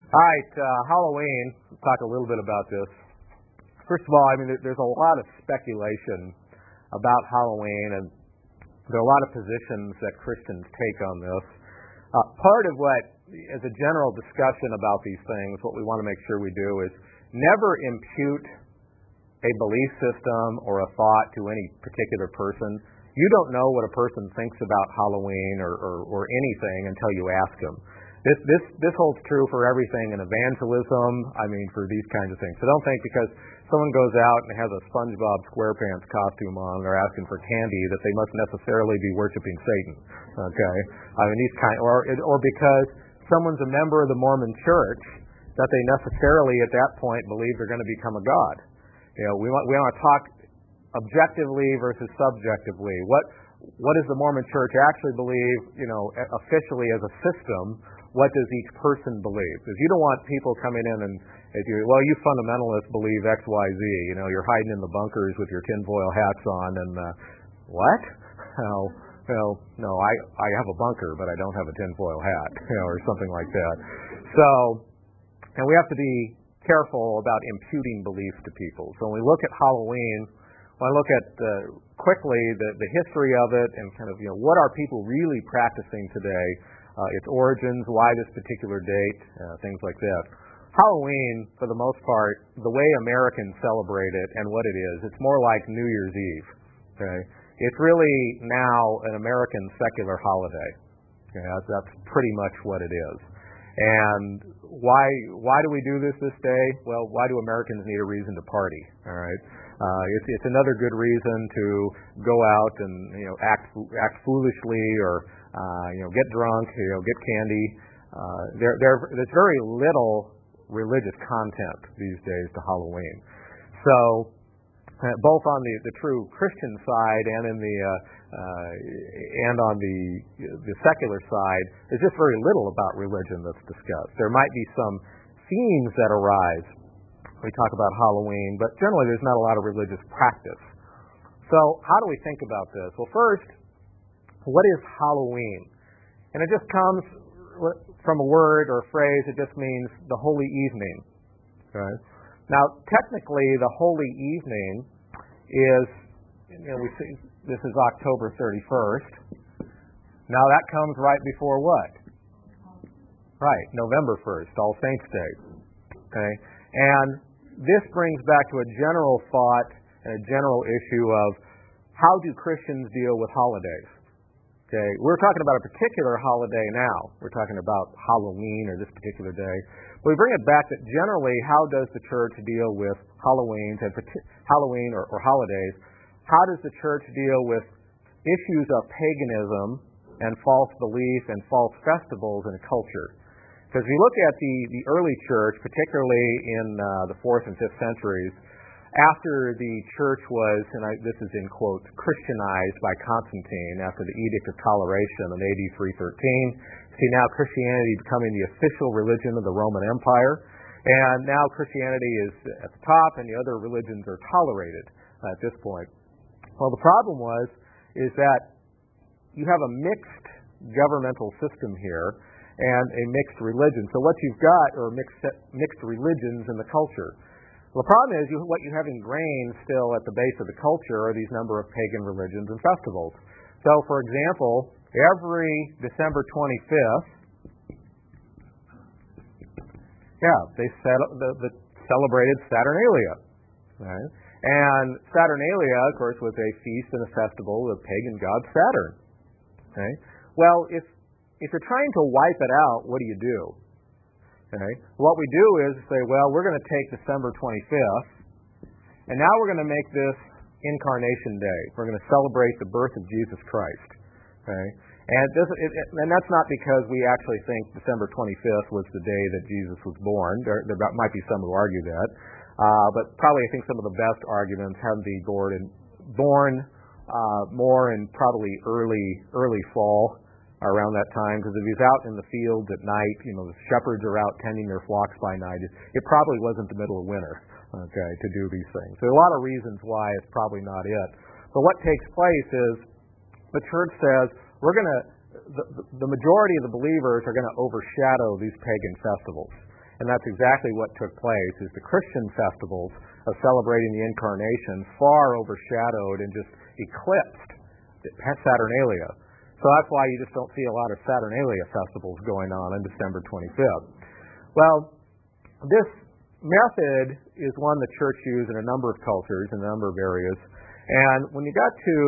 All right, Halloween. We'll talk a little bit about this. First of all, there's a lot of speculation about Halloween, and there are a lot of positions that Christians take on this. Part of what, as a general discussion about these things, what we want to make sure we do is never impute a belief system or a thought to any particular person. You don't know what a person thinks about Halloween or anything until you ask them. This holds true for everything in evangelism, for these kinds of things. So don't think because someone goes out and has a SpongeBob SquarePants costume on, they're asking for candy, that they must necessarily be worshiping Satan. Okay? Or because someone's a member of the Mormon Church, that they necessarily at that point believe they're going to become a god. We want to talk objectively versus subjectively. What does the Mormon Church actually believe, officially as a system? What does each person believe? Because you don't want people coming in and, you fundamentalists believe X, Y, Z. You're hiding in the bunkers with your tinfoil hats on, and what? No, I have a bunker, but I don't have a tinfoil hat, or something like that. So, and we have to be careful about imputing beliefs to people. So when we look at Halloween, when I look at quickly the history of it and kind of, what are people really practicing today, its origins, why this particular date, things like that. Halloween, for the most part, the way Americans celebrate it and what it is, it's more like New Year's Eve. Okay? It's really now an American secular holiday. Okay? That's pretty much what it is. And why do we do this day? Well, why do Americans need a reason to party? All right. It's another good reason to go out and act foolishly or get drunk, get candy. There's very little religious content these days to Halloween. So both on the true Christian side and on the secular side, there's just very little about religion that's discussed. There might be some themes that arise. We talk about Halloween, but generally there's not a lot of religious practice. So how do we think about this? Well, first, what is Halloween? And it just comes from a word or a phrase. It just means the holy evening. Okay? Now, technically, the holy evening is, we see this is October 31st. Now, that comes right before what? Right, November 1st, All Saints Day. Okay? And this brings back to a general thought and a general issue of how do Christians deal with holidays? Okay, we're talking about a particular holiday now. We're talking about Halloween or this particular day. But we bring it back that generally, how does the church deal with Halloween or holidays? How does the church deal with issues of paganism and false belief and false festivals in a culture? Because if you look at the early church, particularly in the 4th and 5th centuries, after the church was, and this is in quotes, Christianized by Constantine after the Edict of Toleration in AD 313, see now Christianity becoming the official religion of the Roman Empire, and now Christianity is at the top and the other religions are tolerated at this point. Well, the problem is that you have a mixed governmental system here and a mixed religion. So what you've got are mixed religions in the culture. Well, the problem is what you have ingrained still at the base of the culture are these number of pagan religions and festivals. So, for example, every December 25th, they celebrated Saturnalia. Right? And Saturnalia, of course, was a feast and a festival of pagan god Saturn. Okay? Well, if you're trying to wipe it out, what do? Okay? What we do is say, well, we're going to take December 25th, and now we're going to make this Incarnation Day. We're going to celebrate the birth of Jesus Christ. Okay? And that's not because we actually think December 25th was the day that Jesus was born. There might be some who argue that. But probably I think some of the best arguments have to be born more in probably early fall, around that time, because if he's out in the fields at night, the shepherds are out tending their flocks by night. It probably wasn't the middle of winter, okay, to do these things. There are a lot of reasons why it's probably not it. But what takes place is the church says we're going to, the majority of the believers are going to overshadow these pagan festivals. And that's exactly what took place, is the Christian festivals of celebrating the Incarnation far overshadowed and just eclipsed Saturnalia. So that's why you just don't see a lot of Saturnalia festivals going on December 25th. Well, this method is one the church used in a number of cultures, in a number of areas. And when you got to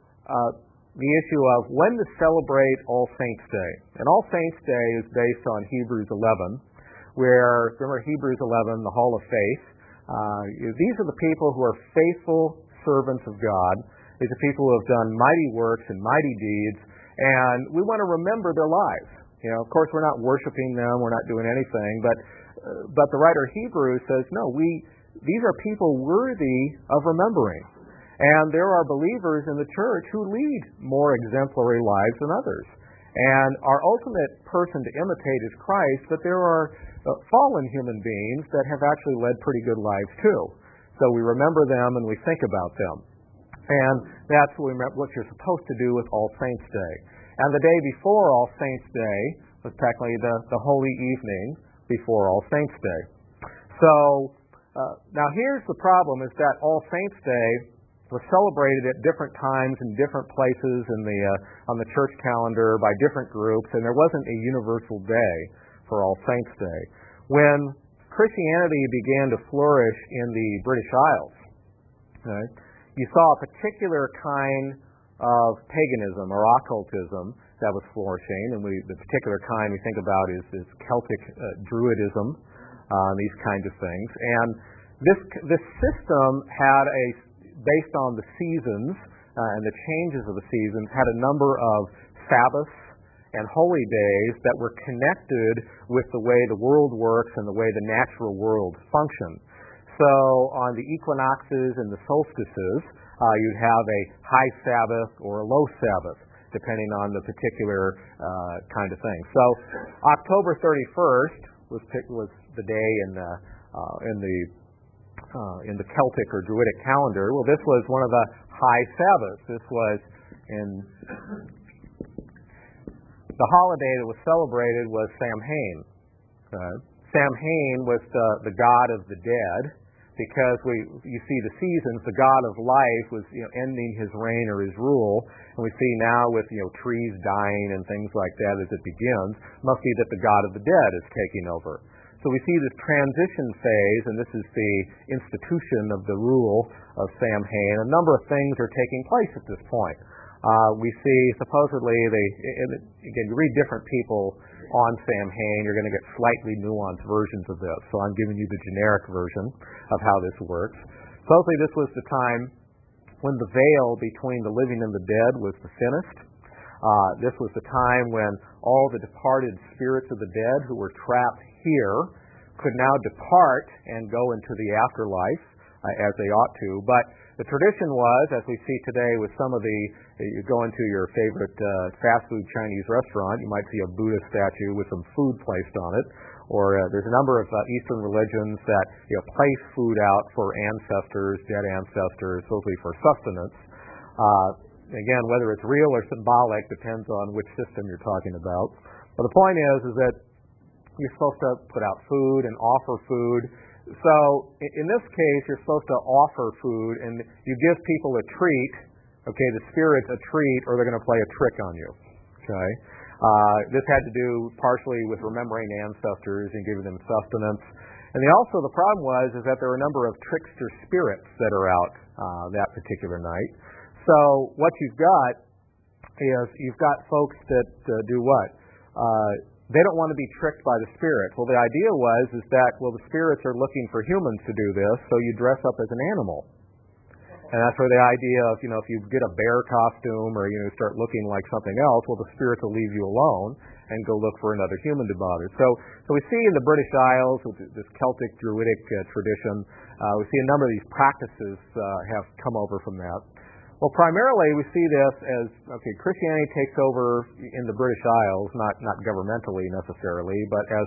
the issue of when to celebrate All Saints' Day, and All Saints' Day is based on Hebrews 11, where, remember Hebrews 11, the Hall of Faith, these are the people who are faithful servants of God. These are people who have done mighty works and mighty deeds, and we want to remember their lives. Of course, we're not worshiping them, we're not doing anything, but the writer of Hebrews says, no, these are people worthy of remembering. And there are believers in the church who lead more exemplary lives than others. And our ultimate person to imitate is Christ, but there are fallen human beings that have actually led pretty good lives too. So we remember them and we think about them. And that's what you're supposed to do with All Saints' Day. And the day before All Saints' Day was technically the holy evening before All Saints' Day. So now here's the problem, is that All Saints' Day was celebrated at different times in different places on the church calendar by different groups, and there wasn't a universal day for All Saints' Day. When Christianity began to flourish in the British Isles, okay, you saw a particular kind of paganism or occultism that was flourishing, and the particular kind we think about is Celtic Druidism, these kinds of things. And this system had based on the seasons and the changes of the seasons, had a number of Sabbaths and holy days that were connected with the way the world works and the way the natural world functions. So on the equinoxes and the solstices, you'd have a high Sabbath or a low Sabbath, depending on the particular kind of thing. So October 31st was the day in the Celtic or Druidic calendar. Well, this was one of the high Sabbaths. This was the holiday that was celebrated was Samhain. Samhain was the god of the dead, because you see the seasons, the god of life was ending his reign or his rule, and we see now with trees dying and things like that as it begins, must be that the god of the dead is taking over. So we see this transition phase, and this is the institution of the rule of Samhain. A number of things are taking place at this point. We see supposedly again, you read different people on Samhain, you're going to get slightly nuanced versions of this. So I'm giving you the generic version of how this works. Supposedly this was the time when the veil between the living and the dead was the thinnest. This was the time when all the departed spirits of the dead who were trapped here could now depart and go into the afterlife as they ought to. But the tradition was, as we see today with some of you go into your favorite fast food Chinese restaurant, you might see a Buddha statue with some food placed on it. Or there's a number of Eastern religions that place food out for ancestors, dead ancestors, supposedly for sustenance. Again, whether it's real or symbolic depends on which system you're talking about. But the point is that you're supposed to put out food and offer food. So in this case, you're supposed to offer food, and you give people a treat, okay, the spirits a treat, or they're going to play a trick on you, okay? This had to do partially with remembering ancestors and giving them sustenance. And the problem was that there were a number of trickster spirits that are out that particular night. So what you've got is you've got folks that do what? They don't want to be tricked by the spirits. Well, the idea was that the spirits are looking for humans to do this, so you dress up as an animal. And that's where the idea of, if you get a bear costume or, start looking like something else, the spirits will leave you alone and go look for another human to bother. So we see in the British Isles, with this Celtic Druidic tradition, we see a number of these practices have come over from that. Well, primarily we see this as, Christianity takes over in the British Isles, not governmentally necessarily, but as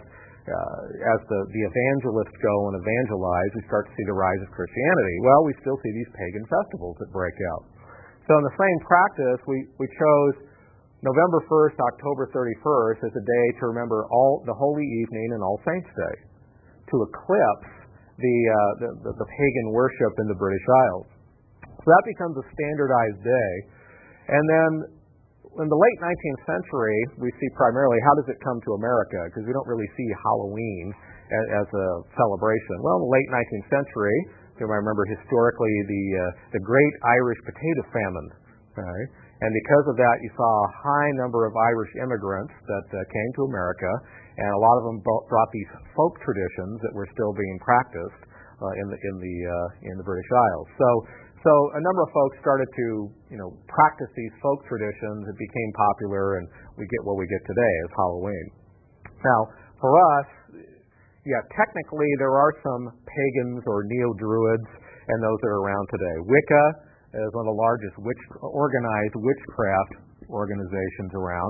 the evangelists go and evangelize, we start to see the rise of Christianity. Well, we still see these pagan festivals that break out. So in the same practice, we chose November 1st, October 31st as a day to remember all the Holy Evening and All Saints' Day. to eclipse the pagan worship in the British Isles. So that becomes a standardized day. And then in the late 19th century, we see primarily how does it come to America, because we don't really see Halloween as a celebration. Well, in the late 19th century, you might remember historically the Great Irish Potato Famine. Right? And because of that, you saw a high number of Irish immigrants that came to America, and a lot of them brought these folk traditions that were still being practiced in the British Isles. So a number of folks started to practice these folk traditions. It became popular, and we get what we get today as Halloween. Now, for us, technically there are some pagans or neo-druids and those that are around today. Wicca is one of the largest organized witchcraft organizations around.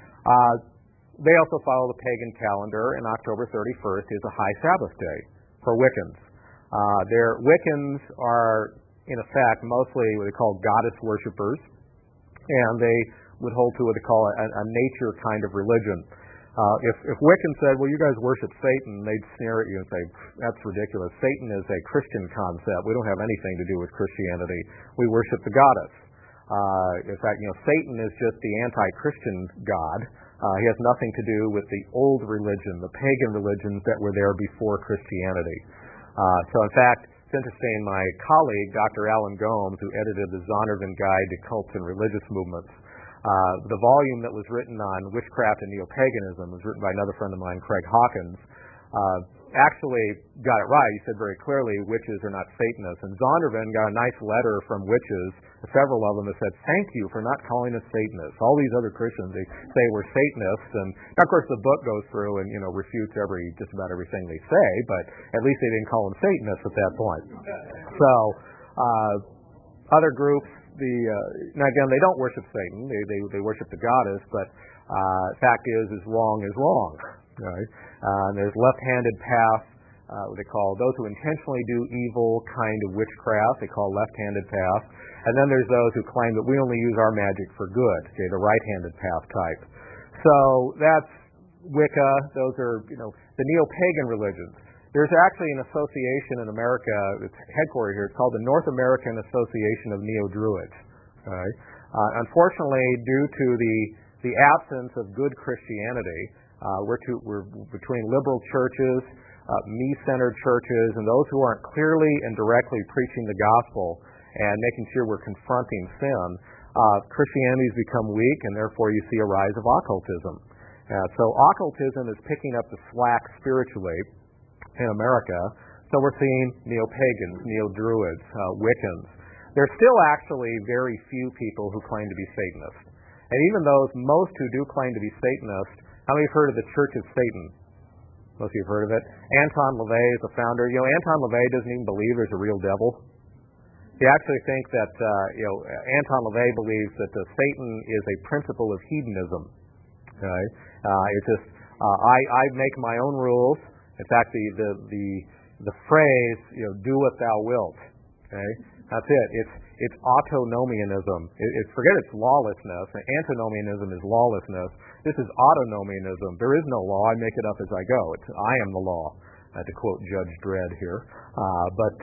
They also follow the pagan calendar, and October 31st is a high Sabbath day for Wiccans. Wiccans are, in effect, mostly what they call goddess worshippers, and they would hold to what they call a nature kind of religion. If Wiccan said, well, you guys worship Satan, they'd sneer at you and say, that's ridiculous. Satan is a Christian concept. We don't have anything to do with Christianity. We worship the goddess. In fact, Satan is just the anti-Christian god. He has nothing to do with the old religion, the pagan religions that were there before Christianity. So in fact, it's interesting, my colleague, Dr. Alan Gomes, who edited the Zondervan Guide to Cults and Religious Movements, the volume that was written on witchcraft and neo-paganism was written by another friend of mine, Craig Hawkins, actually got it right. He said very clearly, witches are not Satanists. And Zondervan got a nice letter from witches, several of them, that said, thank you for not calling us Satanists. All these other Christians, they say we're Satanists. And of course the book goes through and, refutes just about everything they say, but at least they didn't call them Satanists at that point. So, other groups, now again, they don't worship Satan. They worship the goddess, but fact is wrong is wrong. Right? There's left-handed path, what they call those who intentionally do evil kind of witchcraft. They call left-handed path. And then there's those who claim that we only use our magic for good, the right-handed path type. So that's Wicca. Those are the neo-pagan religions. There's actually an association in America, it's headquartered here, it's called the North American Association of Neo-Druids. Right? Unfortunately, due to the absence of good Christianity, we're between liberal churches, me-centered churches, and those who aren't clearly and directly preaching the gospel and making sure we're confronting sin, Christianity has become weak, and therefore you see a rise of occultism. So occultism is picking up the slack spiritually in America, so we're seeing neo-pagans, neo-druids, Wiccans. There's still actually very few people who claim to be Satanists. And even those, most who do claim to be Satanists, how many have heard of the Church of Satan? Most of you have heard of it. Anton LaVey is the founder. Anton LaVey doesn't even believe there's a real devil. He actually thinks that, Anton LaVey believes that Satan is a principle of hedonism. Okay? It's just, I make my own rules. In fact, the phrase, do what thou wilt. Okay, that's it. It's autonomianism. Forget it's lawlessness. Antinomianism is lawlessness. This is autonomianism. There is no law. I make it up as I go. I am the law. To quote Judge Dredd here. But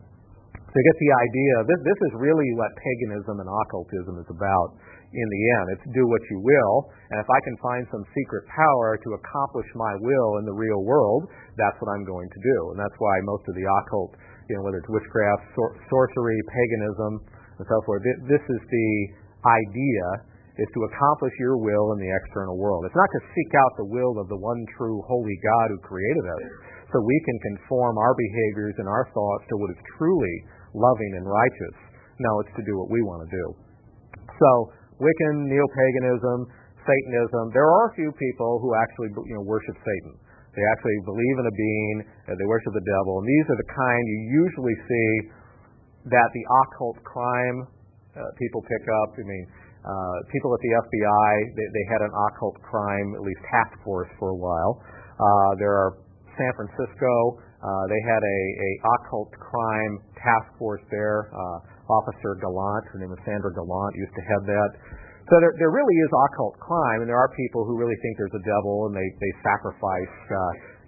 to get the idea, this is really what paganism and occultism is about. In the end, it's do what you will, and if I can find some secret power to accomplish my will in the real world, that's what I'm going to do. And that's why most of the occult, whether it's witchcraft, sorcery, paganism, and so forth, this is the idea, is to accomplish your will in the external world. It's not to seek out the will of the one true holy God who created us, so we can conform our behaviors and our thoughts to what is truly loving and righteous. No, it's to do what we want to do. So, Wiccan, neo-paganism, Satanism, there are a few people who actually worship Satan. They actually believe in a being, they worship the devil, and these are the kind you usually see that the occult crime people pick up. People at the FBI, they had an occult crime, at least task force for a while. There are San Francisco, they had a occult crime task force there. Officer Gallant, her name is Sandra Gallant, used to head that. So there really is occult crime, and there are people who really think there's a devil, and they sacrifice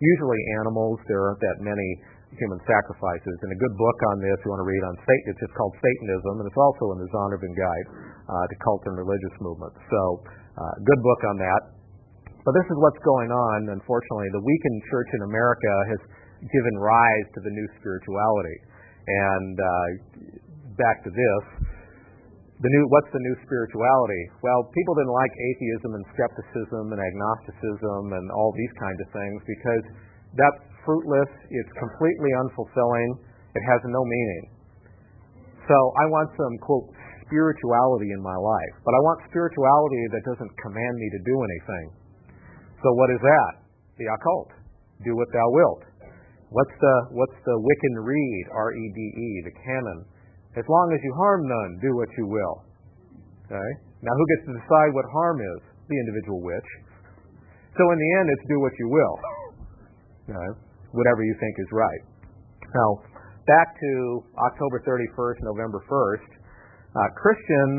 usually animals. There aren't that many human sacrifices. And a good book on this, you want to read on Satan, it's just called Satanism, and it's also in the Zondervan Guide to Cult and Religious Movements. So, good book on that. But this is what's going on, unfortunately. The weakened church in America has given rise to the new spirituality. And back to this, what's the new spirituality? Well, people didn't like atheism and skepticism and agnosticism and all these kinds of things because that's fruitless, it's completely unfulfilling, it has no meaning. So I want some, quote, spirituality in my life. But I want spirituality that doesn't command me to do anything. So what is that? The occult. Do what thou wilt. What's the Wiccan Rede, R-E-D-E, the canon? As long as you harm none, do what you will. Okay? Now who gets to decide what harm is? The individual witch. So in the end, it's do what you will. Okay? Whatever you think is right. Now, back to October 31st, November 1st, Christians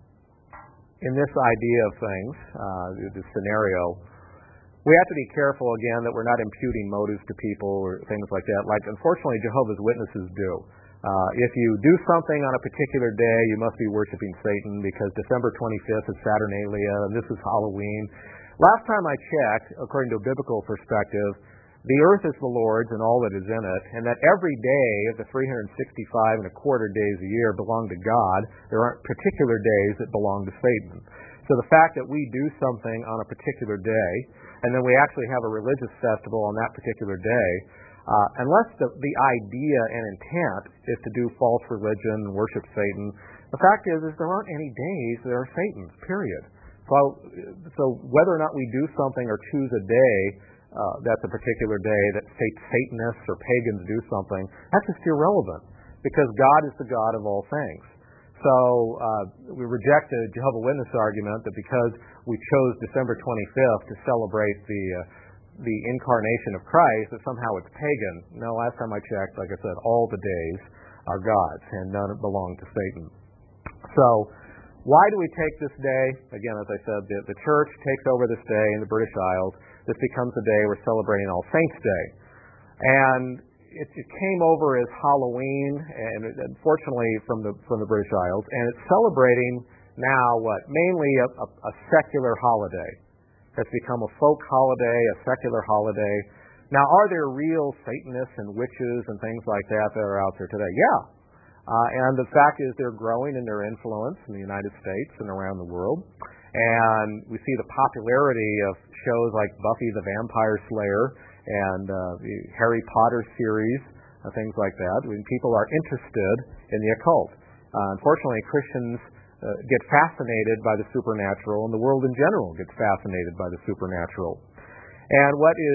in this idea of things, this scenario, we have to be careful, again, that we're not imputing motives to people or things like that. Like, unfortunately, Jehovah's Witnesses do. If you do something on a particular day, you must be worshiping Satan because December 25th is Saturnalia and this is Halloween. Last time I checked, according to a biblical perspective, the earth is the Lord's and all that is in it, and that every day of the 365 and a quarter days a year belong to God. There aren't particular days that belong to Satan. So the fact that we do something on a particular day, and then we actually have a religious festival on that particular day, unless the idea and intent is to do false religion and worship Satan, the fact is there aren't any days that are Satan's, period. So whether or not we do something or choose a day that's a particular day that Satanists or pagans do something, that's just irrelevant because God is the God of all things. So we reject the Jehovah's Witness argument that because we chose December 25th to celebrate the incarnation of Christ, that somehow it's pagan. No, last time I checked, like I said, all the days are God's and none belong to Satan. So why do we take this day? Again, as I said, the church takes over this day in the British Isles. This becomes the day we're celebrating All Saints' Day. And it came over as Halloween, and unfortunately from the British Isles, and it's celebrating now mainly a secular holiday. It's become a folk holiday, a secular holiday. Now, are there real Satanists and witches and things like that are out there today? Yeah. And the fact is they're growing in their influence in the United States and around the world. And we see the popularity of shows like Buffy the Vampire Slayer and the Harry Potter series, things like that, when people are interested in the occult. Unfortunately, Christians get fascinated by the supernatural, and the world in general gets fascinated by the supernatural. And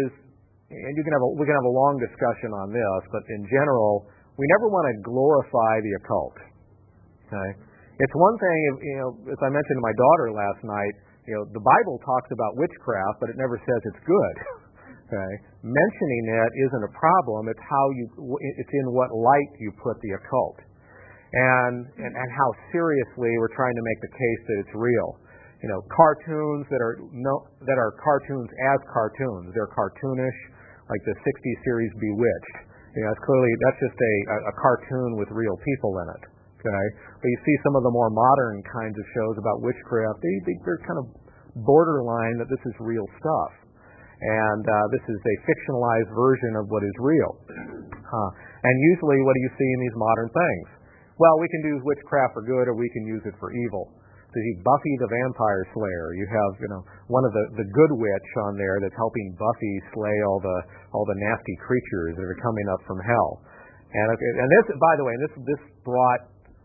we can have a long discussion on this, but in general, we never want to glorify the occult. Okay? It's one thing, as I mentioned to my daughter last night, the Bible talks about witchcraft, but it never says it's good. Okay? Mentioning it isn't a problem. It's it's in what light you put the occult, and how seriously we're trying to make the case that it's real. Cartoons that are cartoons as cartoons. They're cartoonish, like the '60s series Bewitched. That's just a cartoon with real people in it. Okay, but you see some of the more modern kinds of shows about witchcraft. They're kind of borderline that this is real stuff. And this is a fictionalized version of what is real. And usually what do you see in these modern things? Well, we can do witchcraft for good or we can use it for evil. So you Buffy the Vampire Slayer. You have one of the good witch on there that's helping Buffy slay all the nasty creatures that are coming up from hell. And this, by the way, this brought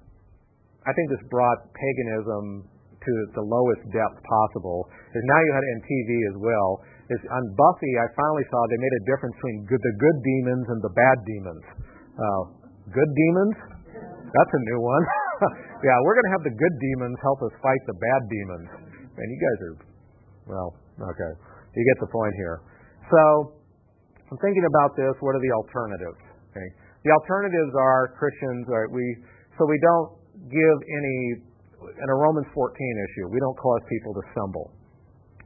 paganism to the lowest depth possible. Because now you had it in TV as well. On Buffy, I finally saw they made a difference between the good demons and the bad demons. Good demons? That's a new one. Yeah, we're going to have the good demons help us fight the bad demons. And you guys are, okay. You get the point here. So, I'm thinking about this. What are the alternatives? Okay. The alternatives are Christians, we don't give any, in a Romans 14 issue, we don't cause people to stumble.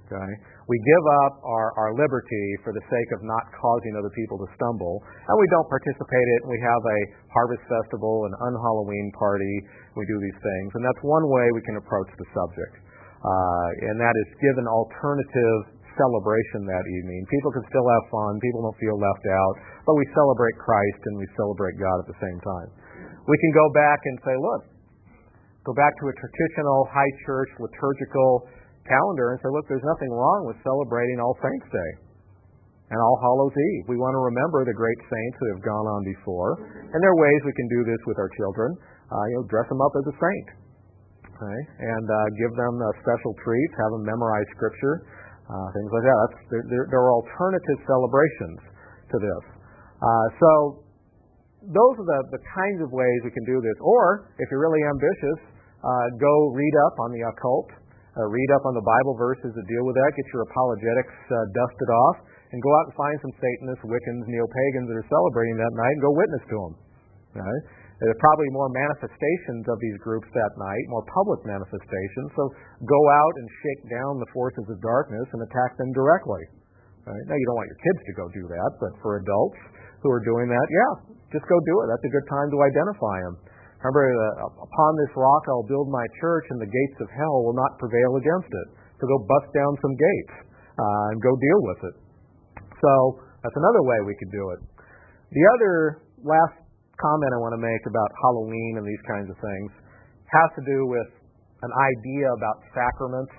Okay? We give up our liberty for the sake of not causing other people to stumble, and we don't participate in it. We have a harvest festival, an un-Halloween party. We do these things, and that's one way we can approach the subject. And that is give an alternative celebration that evening. People can still have fun. People don't feel left out, but we celebrate Christ and we celebrate God at the same time. We can go back and say, look, go back to a traditional high church liturgical calendar and say, look, there's nothing wrong with celebrating All Saints Day and All Hallows Eve. We want to remember the great saints who have gone on before, and there are ways we can do this with our children. Dress them up as a saint, okay? And give them special treats, have them memorize Scripture, things like that. There are alternative celebrations to this. So those are the kinds of ways we can do this. Or, if you're really ambitious, go read up on the occult. Read up on the Bible verses that deal with that. Get your apologetics dusted off, and go out and find some Satanists, Wiccans, Neo-pagans that are celebrating that night, and go witness to them. Right? There are probably more manifestations of these groups that night, more public manifestations. So go out and shake down the forces of darkness and attack them directly. Right? Now, you don't want your kids to go do that, but for adults who are doing that, yeah, just go do it. That's a good time to identify them. Remember, upon this rock I'll build my church, and the gates of hell will not prevail against it. So go bust down some gates and go deal with it. So that's another way we could do it. The other last comment I want to make about Halloween and these kinds of things has to do with an idea about sacraments.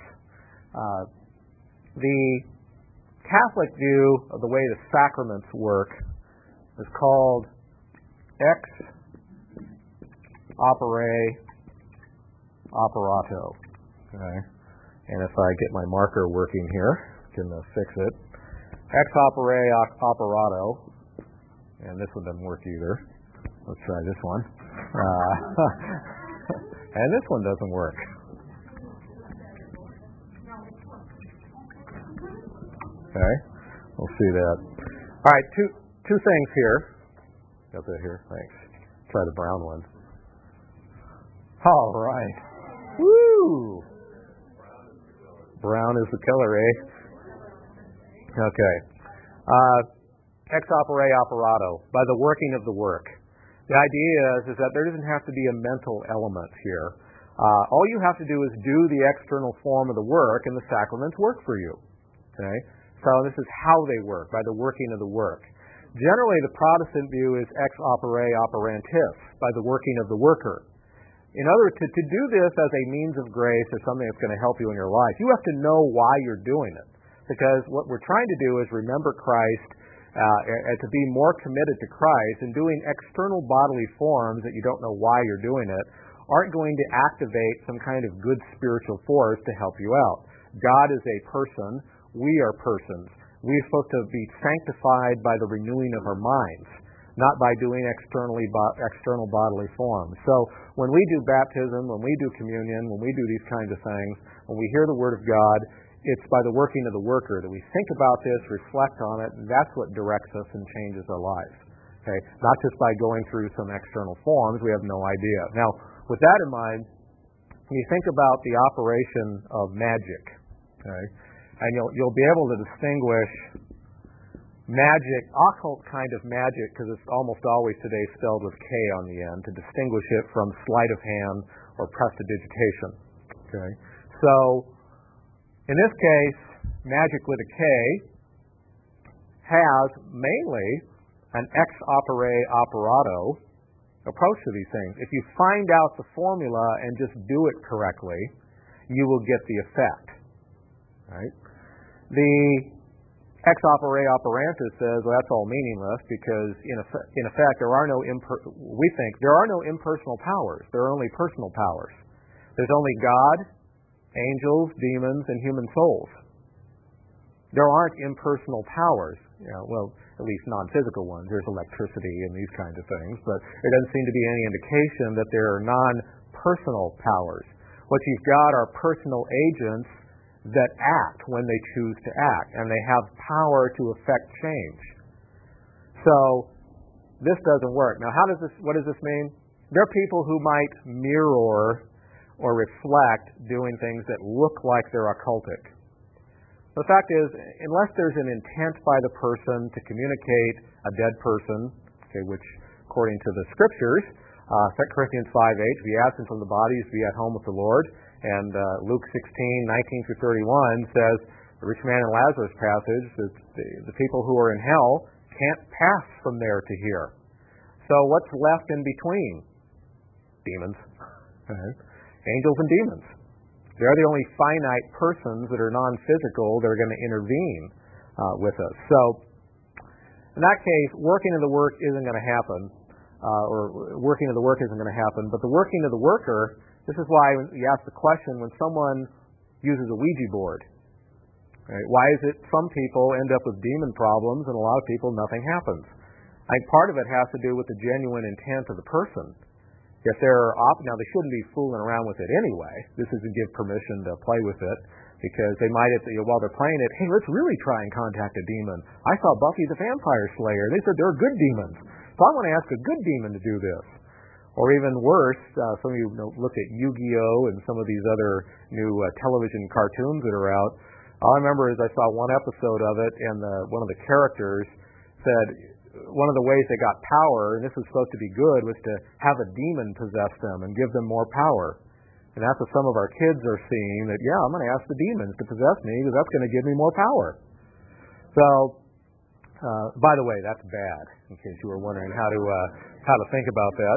The Catholic view of the way the sacraments work is called ex opere operato. Okay. And if I get my marker working here, I can fix it. Ex opere operato. And this one doesn't work either. Let's try this one. And this one doesn't work. Okay. We'll see that. All right, two things here. Got that here. Thanks. Try the brown one. All right. Woo! Brown is the killer, eh? Okay. Ex opere operato, by the working of the work. The idea is that there doesn't have to be a mental element here. All you have to do is do the external form of the work, and the sacraments work for you. Okay? So this is how they work, by the working of the work. Generally, the Protestant view is ex opere operantis, by the working of the worker. In other words, to do this as a means of grace or something that's going to help you in your life, you have to know why you're doing it. Because what we're trying to do is remember Christ and to be more committed to Christ, and doing external bodily forms that you don't know why you're doing it aren't going to activate some kind of good spiritual force to help you out. God is a person. We are persons. We're supposed to be sanctified by the renewing of our minds, not by doing external bodily forms. So when we do baptism, when we do communion, when we do these kinds of things, when we hear the Word of God, it's by the working of the worker that we think about this, reflect on it, and that's what directs us and changes our lives. Okay? Not just by going through some external forms. We have no idea. Now, with that in mind, when you think about the operation of magic, okay, and you'll be able to distinguish magic, occult kind of magic, because it's almost always today spelled with K on the end, to distinguish it from sleight of hand or prestidigitation. Okay? So, in this case, magic with a K has mainly an ex opere operato approach to these things. If you find out the formula and just do it correctly, you will get the effect. Right? The ex opere operantis says, well, that's all meaningless because, in effect, there are no impersonal powers. There are only personal powers. There's only God, angels, demons, and human souls. There aren't impersonal powers. At least non-physical ones. There's electricity and these kinds of things, but there doesn't seem to be any indication that there are non-personal powers. What you've got are personal agents that act when they choose to act, and they have power to affect change. So this doesn't work. Now, what does this mean? There are people who might mirror or reflect doing things that look like they're occultic. The fact is, unless there's an intent by the person to communicate a dead person, okay, which according to the Scriptures, 2 Corinthians 5:8, be absent from the bodies, be at home with the Lord. And Luke 16:19 through 31 says, the rich man and Lazarus passage, that the people who are in hell can't pass from there to here. So what's left in between? Demons. Right? Angels and demons. They're the only finite persons that are non-physical that are going to intervene with us. So, in that case, working of the work isn't going to happen, or working of the work isn't going to happen, but the working of the worker, this is why you ask the question when someone uses a Ouija board. Right? Why is it some people end up with demon problems and a lot of people nothing happens? I think part of it has to do with the genuine intent of the person. If they're now they shouldn't be fooling around with it anyway. This isn't give permission to play with it, because they might, while they're playing it, hey, let's really try and contact a demon. I saw Buffy the Vampire Slayer. They said they're good demons, so I want to ask a good demon to do this. Or even worse, some of you look at Yu-Gi-Oh! And some of these other new television cartoons that are out. All I remember is I saw one episode of it, and one of the characters said one of the ways they got power, and this was supposed to be good, was to have a demon possess them and give them more power. And that's what some of our kids are seeing, that, yeah, I'm going to ask the demons to possess me because that's going to give me more power. So, by the way, that's bad, in case you were wondering how to think about that.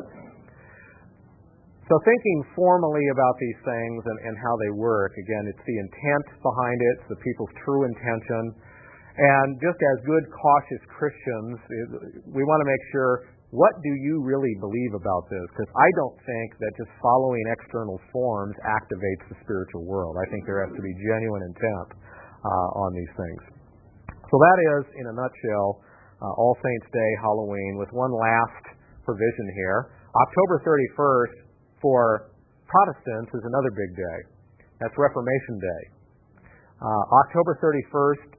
So thinking formally about these things and how they work, again, it's the intent behind it, it's the people's true intention. And just as good, cautious Christians, we want to make sure, what do you really believe about this? Because I don't think that just following external forms activates the spiritual world. I think there has to be genuine intent on these things. So that is, in a nutshell, All Saints' Day, Halloween, with one last provision here. October 31st for Protestants is another big day. That's Reformation Day. October 31st,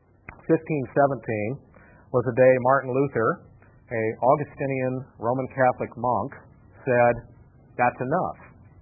1517 was the day Martin Luther, a Augustinian Roman Catholic monk, said, that's enough.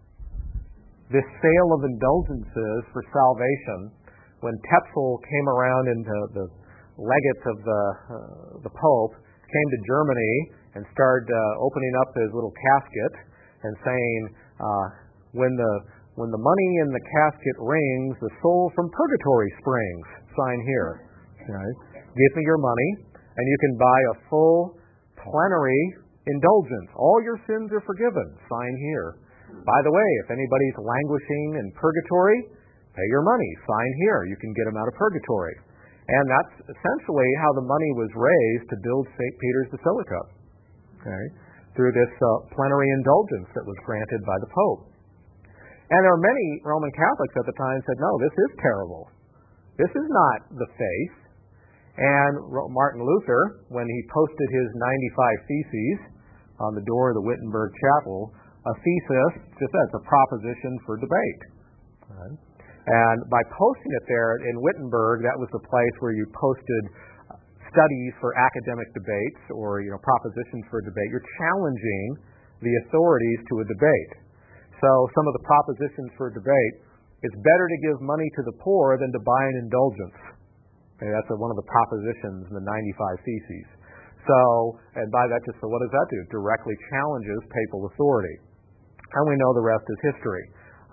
This sale of indulgences for salvation, when Tetzel came around and the legates of the Pope came to Germany and started opening up his little casket and saying, when the money in the casket rings, the soul from purgatory springs. Sign here. Right. Give me your money, and you can buy a full plenary indulgence. All your sins are forgiven. Sign here. By the way, if anybody's languishing in purgatory, pay your money. Sign here. You can get them out of purgatory. And that's essentially how the money was raised to build St. Peter's Basilica. Okay, through this plenary indulgence that was granted by the Pope. And there are many Roman Catholics at the time said, no, this is terrible. This is not the faith. And Martin Luther, when he posted his 95 Theses on the door of the Wittenberg Chapel, a thesis, just that's a proposition for debate. Right? And by posting it there in Wittenberg, that was the place where you posted studies for academic debates or propositions for a debate. You're challenging the authorities to a debate. So some of the propositions for a debate, it's better to give money to the poor than to buy an indulgence. Okay, that's one of the propositions in the 95 Theses. So, and by that, so what does that do? It directly challenges papal authority. And we know the rest is history.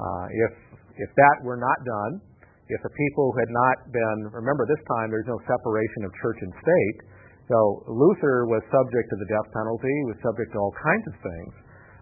If that were not done, if the people had not been, remember this time there's no separation of church and state, so Luther was subject to the death penalty, was subject to all kinds of things,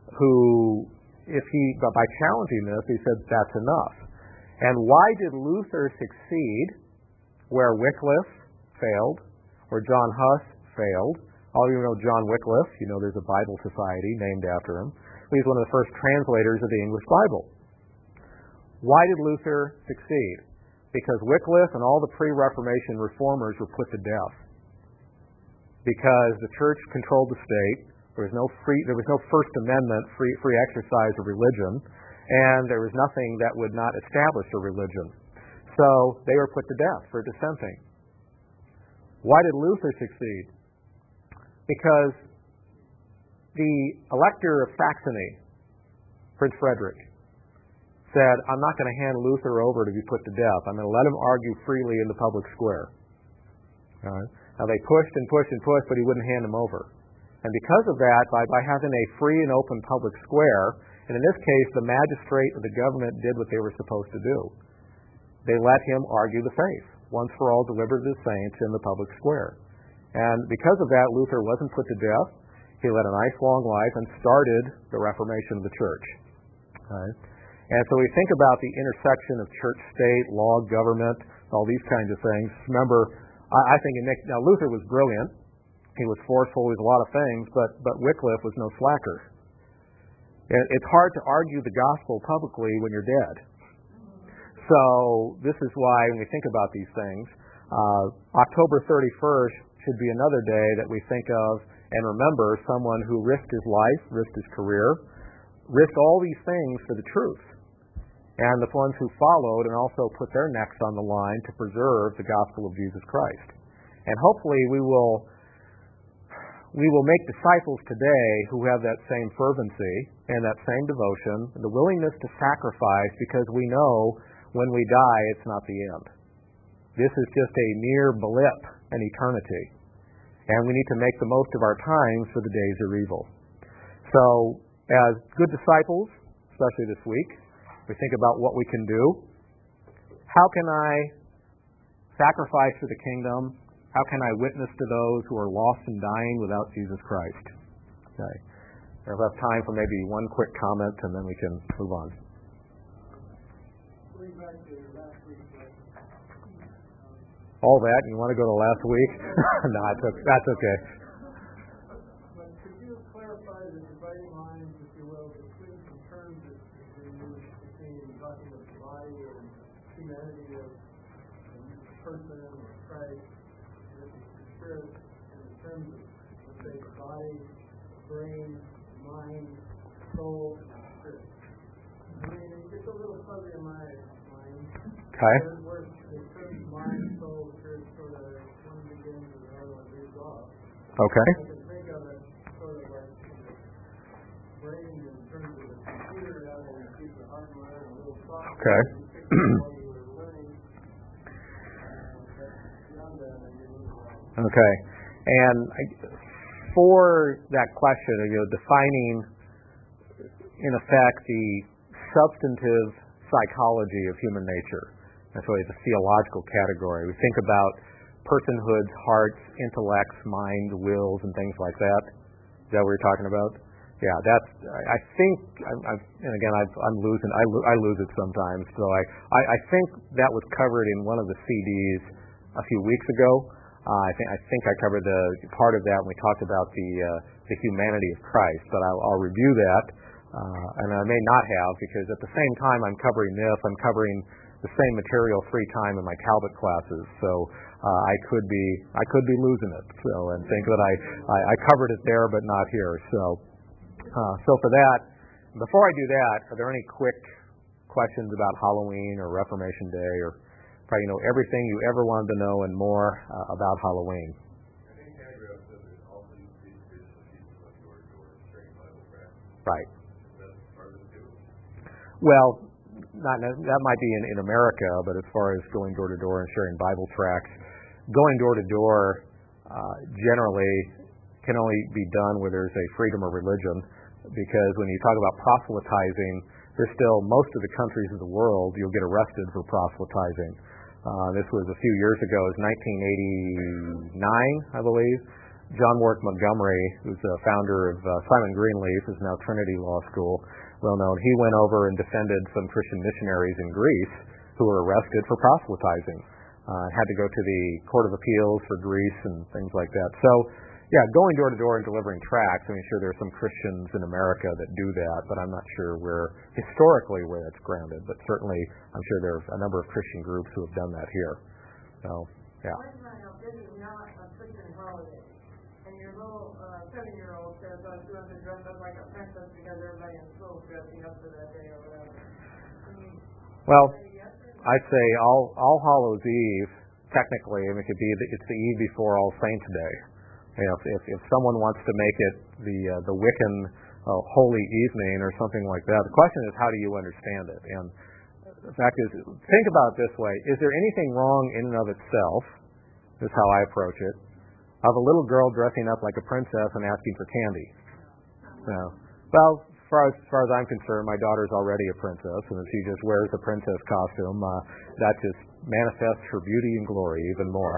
but by challenging this, he said that's enough. And why did Luther succeed where Wycliffe failed, or John Huss failed? All of you know John Wycliffe. You know there's a Bible society named after him. He's one of the first translators of the English Bible. Why did Luther succeed? Because Wycliffe and all the pre-Reformation reformers were put to death. Because the church controlled the state, there was no First Amendment, free exercise of religion, and there was nothing that would not establish a religion. So they were put to death for dissenting. Why did Luther succeed? Because the Elector of Saxony, Prince Frederick, said, I'm not going to hand Luther over to be put to death. I'm going to let him argue freely in the public square. All right? Now, they pushed and pushed and pushed, but he wouldn't hand him over. And because of that, by having a free and open public square, and in this case, the magistrate of the government did what they were supposed to do. They let him argue the faith, once for all delivered to the saints in the public square. And because of that, Luther wasn't put to death. He led a nice long life and started the Reformation of the church. Right? And so we think about the intersection of church, state, law, government, all these kinds of things. Remember, I think now Luther was brilliant. He was forceful. He was a lot of things, but Wycliffe was no slacker. It's hard to argue the gospel publicly when you're dead. So this is why when we think about these things, October 31st should be another day that we think of and remember someone who risked his life, risked his career, risked all these things for the truth. And the ones who followed and also put their necks on the line to preserve the gospel of Jesus Christ. And hopefully we will make disciples today who have that same fervency and that same devotion, the willingness to sacrifice, because we know when we die it's not the end. This is just a mere blip in eternity. And we need to make the most of our times for the days are evil. So as good disciples, especially this week, we think about what we can do. How can I sacrifice for the kingdom? How can I witness to those who are lost and dying without Jesus Christ? Okay. We'll have time for maybe one quick comment, and then we can move on. All that? You want to go to last week? No, that's okay. But could you clarify the dividing lines, if you will, between some terms that we use between talking of the body and humanity of a person or Christ, and the spirit, and in terms of, let's say, the body, brain, mind, soul, and spirit? I mean, it's a little fuzzy in my mind. Okay. Where the terms mind, soul, spirit sort of one begins and the other one leaves off. Okay. I can think of it sort of like the brain in terms of the computer having a piece of hardware and a little software. Okay. While you were learning. Beyond that, I get a little Okay. And for that question, defining, in effect, the substantive psychology of human nature. That's really the theological category. We think about personhoods, hearts, intellects, mind, wills, and things like that. Is that what you're talking about? Yeah, that's. I think. And again, I'm losing. I lose it sometimes. So I think that was covered in one of the CDs a few weeks ago. I think I covered the part of that when we talked about the humanity of Christ. But I'll review that. And I may not have, because at the same time I'm covering this, I'm covering the same material 3 times in my Calvert classes. So I could be losing it. So and think that I covered it there, but not here. So for that, before I do that, are there any quick questions about Halloween or Reformation Day, or probably everything you ever wanted to know and more about Halloween? I think Andrew said there's also these traditional people of door-to-door sharing Bible practice. Right. Well, that might be in America, but as far as going door to door and sharing Bible tracts, going door to door generally can only be done where there's a freedom of religion, because when you talk about proselytizing, there's still most of the countries of the world you'll get arrested for proselytizing. This was a few years ago, it was 1989, I believe. John Warwick Montgomery, who's the founder of Simon Greenleaf, is now Trinity Law School, well known. He went over and defended some Christian missionaries in Greece who were arrested for proselytizing. Had to go to the Court of Appeals for Greece and things like that. So, yeah, going door to door and delivering tracts. I mean, sure, there are some Christians in America that do that, but I'm not sure historically where that's grounded. But certainly, I'm sure there's a number of Christian groups who have done that here. So, yeah. This is not a Christian holiday. And your little 7-year-old says, I was going to dress up like a princess because everybody in school is dressing up for that day or whatever. Well, I'd say All Hallows Eve, technically, I mean, it's the eve before All Saints Day. If someone wants to make it the Wiccan holy evening or something like that. The question is, how do you understand it? And the fact is, think about it this way. Is there anything wrong in and of itself, this is how I approach it, of a little girl dressing up like a princess and asking for candy? No. Well, as far as I'm concerned, my daughter's already a princess, and if she just wears a princess costume, that just manifests her beauty and glory even more.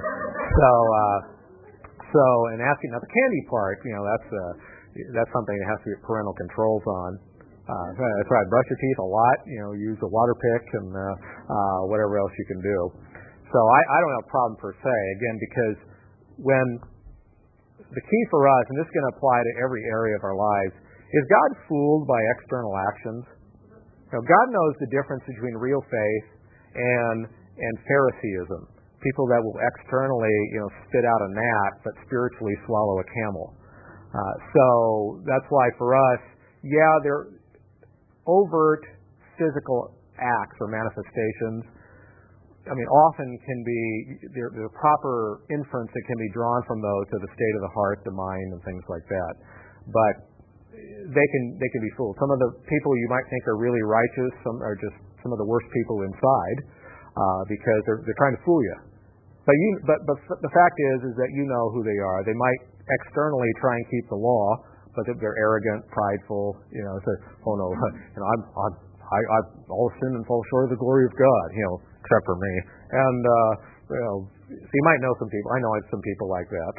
So, and asking, now the candy part, that's something that has to be parental controls on. That's right, brush your teeth a lot, use a water pick and whatever else you can do. So I don't have a problem per se, again, because when the key for us, and this is going to apply to every area of our lives, is God fooled by external actions? God knows the difference between real faith and Phariseeism. People that will externally, spit out a gnat, but spiritually swallow a camel. So that's why for us, they're overt physical acts or manifestations. Often can be the proper inference that can be drawn from those to the state of the heart, the mind, and things like that. But they can be fooled. Some of the people you might think are really righteous, some are just some of the worst people inside, because they're trying to fool you. But the fact is that you know who they are. They might externally try and keep the law, but they're arrogant, prideful. Say, oh no, I've all sinned and fall short of the glory of God. Except for me. And so you might know some people. I know some people like that.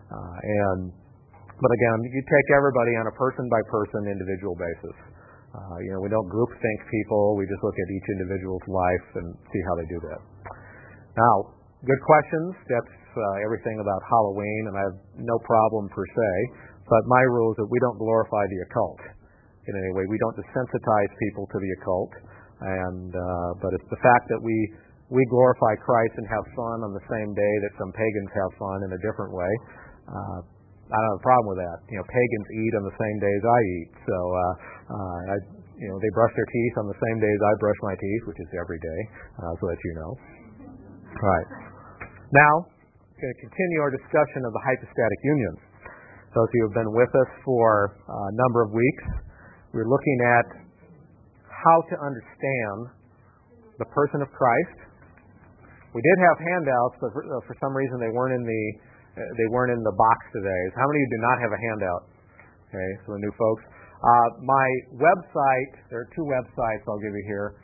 But again, you take everybody on a person-by-person, individual basis. We don't group think people. We just look at each individual's life and see how they do that. Now, good questions. That's everything about Halloween, and I have no problem per se. But my rule is that we don't glorify the occult in any way. We don't desensitize people to the occult. But it's the fact that we glorify Christ and have fun on the same day that some pagans have fun in a different way. I don't have a problem with that. Pagans eat on the same days I eat. So, they brush their teeth on the same days I brush my teeth, which is every day, so that you know. All right. Now, we're going to continue our discussion of the hypostatic unions. Those of you who have been with us for a number of weeks, we're looking at how to understand the person of Christ. We did have handouts, but for some reason they weren't in the box today. So how many of you do not have a handout? Okay, so the new folks. My website, there are two websites I'll give you here.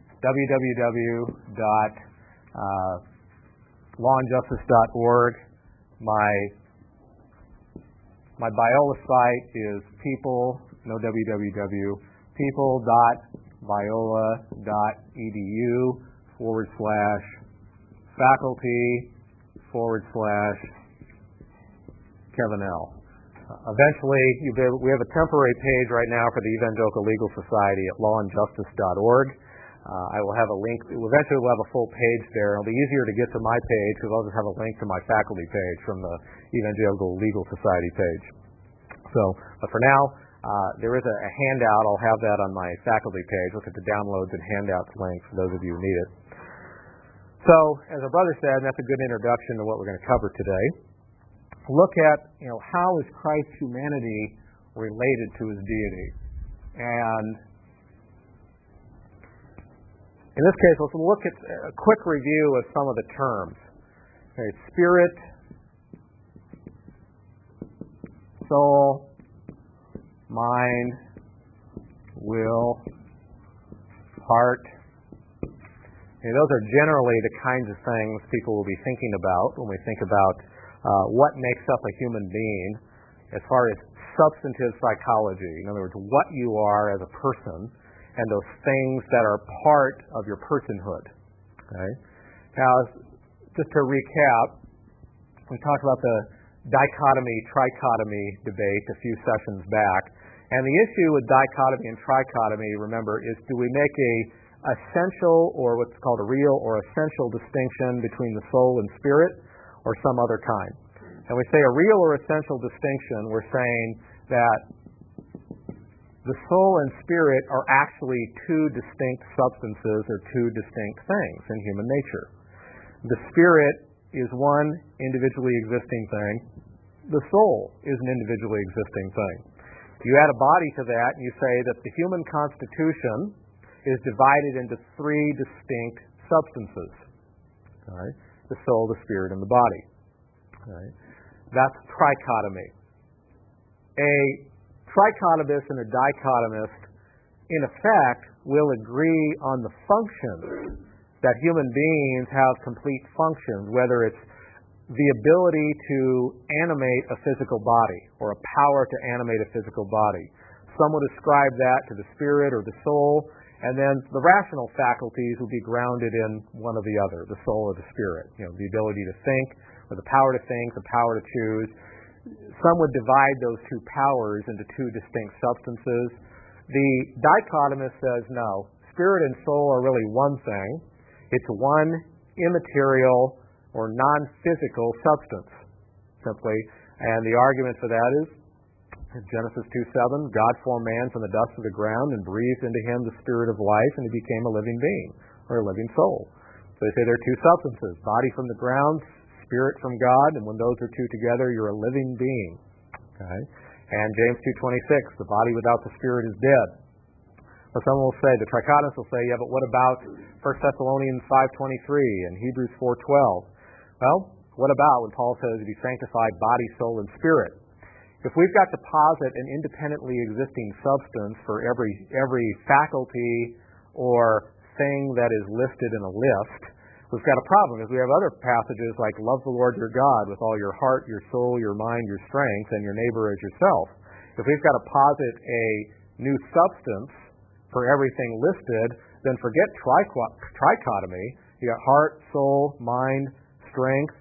www.lawandjustice.org. My Biola site is people.faculty/Kevin L. Eventually, we have a temporary page right now for the Evangelical Legal Society at lawandjustice.org. I will have a link. Eventually, we'll have a full page there. It'll be easier to get to my page because I'll just have a link to my faculty page from the Evangelical Legal Society page. But for now, there is a handout. I'll have that on my faculty page. Look at the downloads and handouts link for those of you who need it. So, as our brother said, and that's a good introduction to what we're going to cover today. Look at, how is Christ's humanity related to his deity? And in this case, let's look at a quick review of some of the terms. Okay, spirit, soul, mind, will, heart. Okay, those are generally the kinds of things people will be thinking about when we think about what makes up a human being as far as substantive psychology. In other words, what you are as a person and those things that are part of your personhood. Okay? Now, just to recap, we talked about the dichotomy-trichotomy debate a few sessions back. And the issue with dichotomy and trichotomy, remember, is do we make a essential or what's called a real or essential distinction between the soul and spirit or some other kind? And we say a real or essential distinction, we're saying that the soul and spirit are actually two distinct substances or two distinct things in human nature. The spirit is one individually existing thing. The soul is an individually existing thing. You add a body to that, and you say that the human constitution is divided into three distinct substances. Right? The soul, the spirit, and the body. Right? That's trichotomy. A trichotomist and a dichotomist, in effect, will agree on the functions that human beings have complete functions, whether it's the ability to animate a physical body or a power to animate a physical body. Some would ascribe that to the spirit or the soul, and then the rational faculties would be grounded in one or the other, the soul or the spirit. The ability to think, or the power to think, the power to choose. Some would divide those two powers into two distinct substances. The dichotomist says no, spirit and soul are really one thing. It's one immaterial or non-physical substance, simply. And the argument for that is Genesis 2:7, God formed man from the dust of the ground and breathed into him the spirit of life, and he became a living being, or a living soul. So they say there are two substances, body from the ground, spirit from God, and when those are two together, you're a living being. Okay? And James 2:26, the body without the spirit is dead. So someone will say, the trichotomist will say, yeah, but what about 1 Thessalonians 5:23 and Hebrews 4:12? Well, what about when Paul says to be sanctified body, soul, and spirit? If we've got to posit an independently existing substance for every faculty or thing that is listed in a list, we've got a problem, because we have other passages like love the Lord your God with all your heart, your soul, your mind, your strength, and your neighbor as yourself. If we've got to posit a new substance for everything listed, then forget trichotomy. You got heart, soul, mind, strength,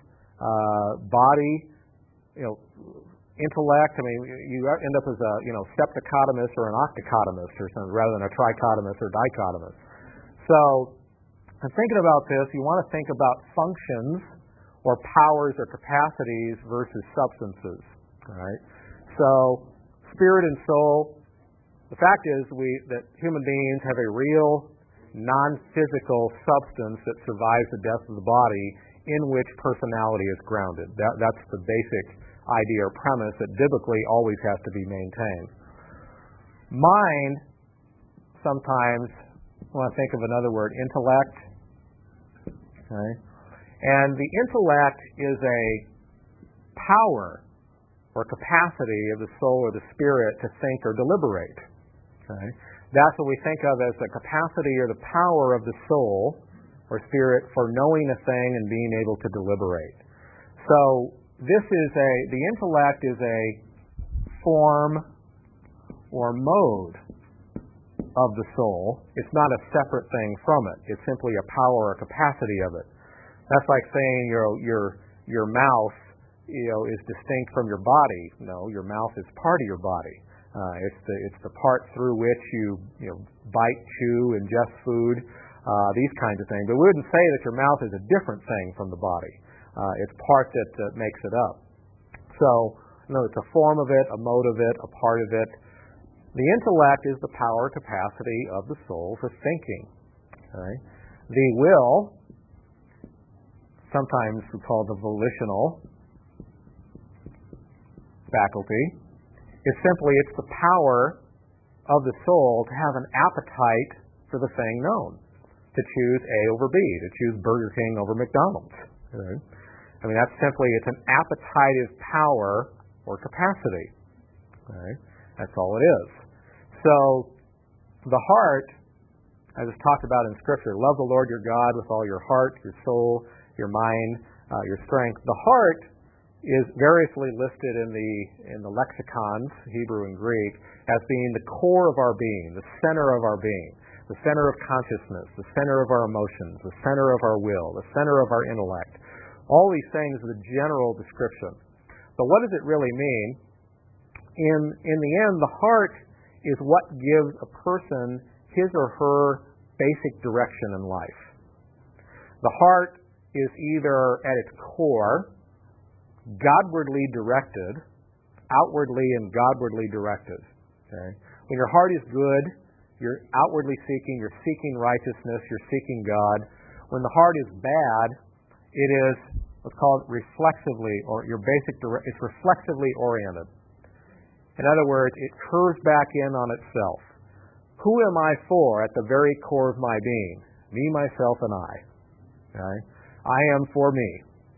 body, intellect. I mean, you end up as a septicotomist or an octacotomist or something, rather than a trichotomist or dichotomist. So, in thinking about this, you want to think about functions or powers or capacities versus substances. All right? So, spirit and soul. The fact is that human beings have a real non-physical substance that survives the death of the body, in which personality is grounded. That's the basic idea or premise that biblically always has to be maintained. Mind, sometimes, I want to think of another word, intellect. Okay? And the intellect is a power or capacity of the soul or the spirit to think or deliberate. Okay? That's what we think of as the capacity or the power of the soul or spirit for knowing a thing and being able to deliberate. So the intellect is a form or mode of the soul. It's not a separate thing from it. It's simply a power or capacity of it. That's like saying your mouth is distinct from your body. No, your mouth is part of your body. It's the part through which you bite, chew, ingest food, these kinds of things. But we wouldn't say that your mouth is a different thing from the body. It's part that makes it up. So, it's a form of it, a mode of it, a part of it. The intellect is the power capacity of the soul for thinking. Okay? The will, sometimes we call the volitional faculty, is simply it's the power of the soul to have an appetite for the thing known, to choose A over B, to choose Burger King over McDonald's. Okay? That's simply, it's an appetitive power or capacity. Okay? That's all it is. So, the heart, as is talked about in Scripture, love the Lord your God with all your heart, your soul, your mind, your strength. The heart is variously listed in the lexicons, Hebrew and Greek, as being the core of our being, the center of our being, the center of consciousness, the center of our emotions, the center of our will, the center of our intellect. All these things are the general description. But what does it really mean? In the end, the heart is what gives a person his or her basic direction in life. The heart is either at its core Godwardly directed, outwardly and Godwardly directed. Okay? When your heart is good, you're outwardly seeking, you're seeking righteousness, you're seeking God. When the heart is bad, it is what's called reflexively, or it's reflexively oriented. In other words, it curves back in on itself. Who am I for at the very core of my being? Me, myself, and I. Okay? I am for me.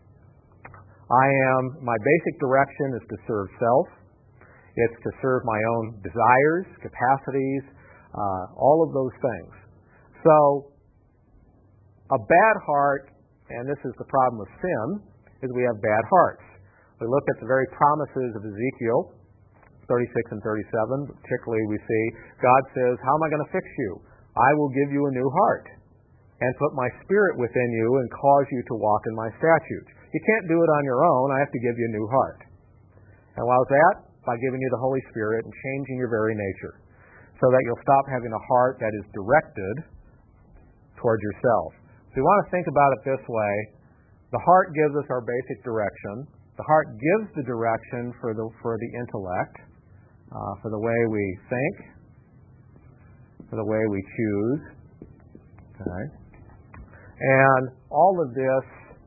My basic direction is to serve self. It's to serve my own desires, capacities, all of those things. So, a bad heart, and this is the problem with sin, is we have bad hearts. We look at the very promises of Ezekiel 36 and 37, particularly we see God says, how am I going to fix you? I will give you a new heart and put my spirit within you and cause you to walk in my statutes. You can't do it on your own. I have to give you a new heart. And why was that? By giving you the Holy Spirit and changing your very nature so that you'll stop having a heart that is directed toward yourself. So we want to think about it this way. The heart gives us our basic direction. The heart gives the direction for the intellect, for the way we think, for the way we choose. Okay? And all of this,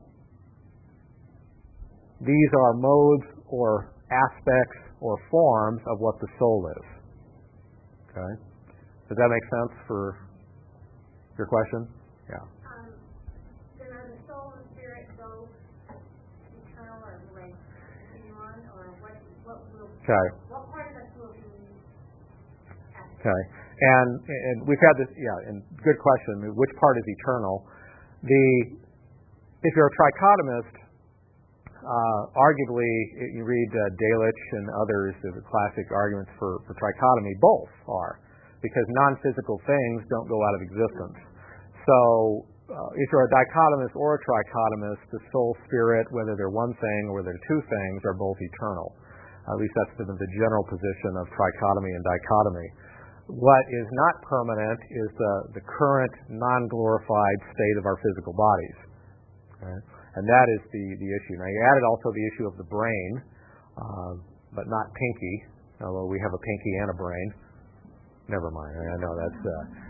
these are modes or aspects or forms of what the soul is. Okay? Does that make sense for your question? Yeah. Then are the soul and spirit both eternal, or will they continue on, or what will? Okay. What part of us will be? Okay. And we've had this, and good question. Which part is eternal? If you're a trichotomist, arguably, you read Delitzsch and others, the classic arguments for trichotomy, both are, because non-physical things don't go out of existence. So, if you're a dichotomist or a trichotomist, the soul, spirit, whether they're one thing or whether they're two things, are both eternal. At least that's the general position of trichotomy and dichotomy. What is not permanent is the current non-glorified state of our physical bodies. Okay? And that is the issue. Now, you added also the issue of the brain, but not pinky, although we have a pinky and a brain. Never mind. I know that's...